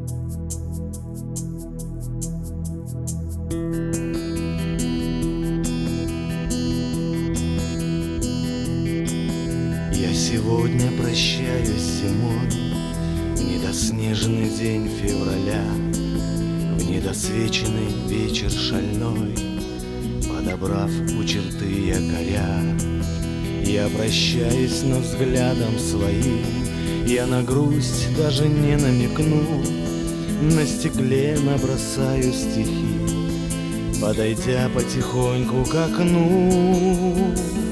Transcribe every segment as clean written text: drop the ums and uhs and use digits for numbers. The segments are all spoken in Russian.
Я сегодня прощаюсь с зимой, в недоснежный день февраля, в недосвеченный вечер шальной, подобрав у черты якоря. Я прощаюсь, но взглядом своим я на грусть даже не намекну, на стекле набросаю стихи, подойдя потихоньку к окну.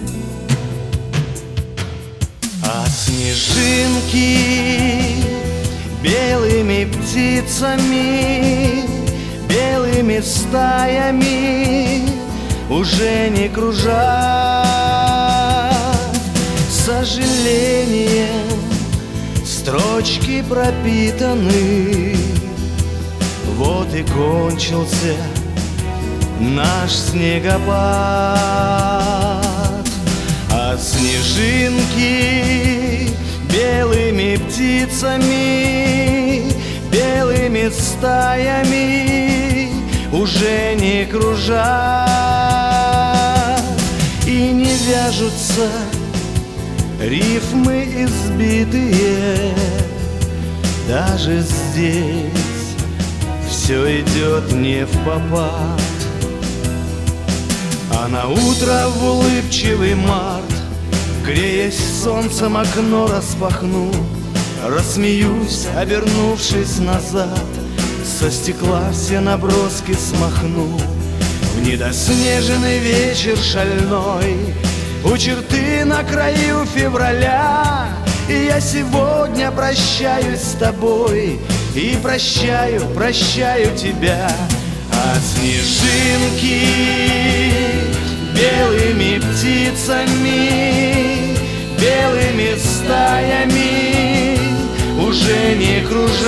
А снежинки белыми птицами, белыми стаями уже не кружат. Сожалением строчки пропитаны, вот и кончился наш снегопад. А снежинки белыми птицами, белыми стаями уже не кружат. И не вяжутся рифмы избитые, даже здесь все идет не впопад. А на утро в улыбчивый март, греясь солнцем, окно распахну, рассмеюсь, обернувшись назад, со стекла все наброски смахну. В недоснеженный вечер шальной, у черты на краю февраля, и я сегодня прощаюсь с тобой и прощаю, прощаю тебя. А снежинки белыми птицами, белыми стаями уже не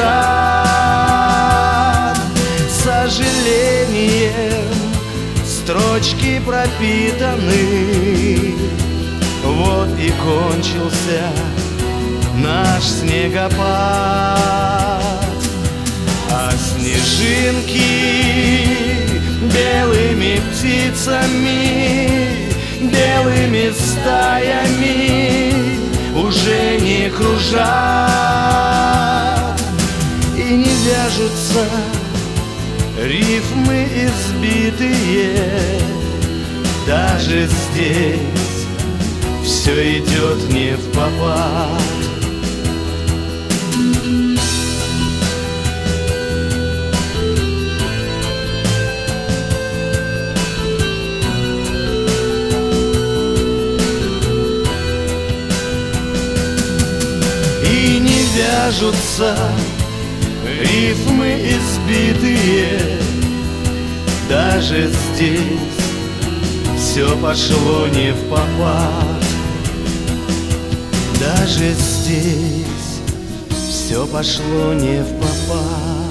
кружат. Сожалением строчки пропитаны, вот и кончился наш снегопад. А снежинки белыми птицами, белыми стаями уже не кружат. И не вяжутся рифмы избитые, даже здесь все идет не впопад. И не вяжутся рифмы избитые, даже здесь все пошло не впопад. Даже здесь все пошло не впопад.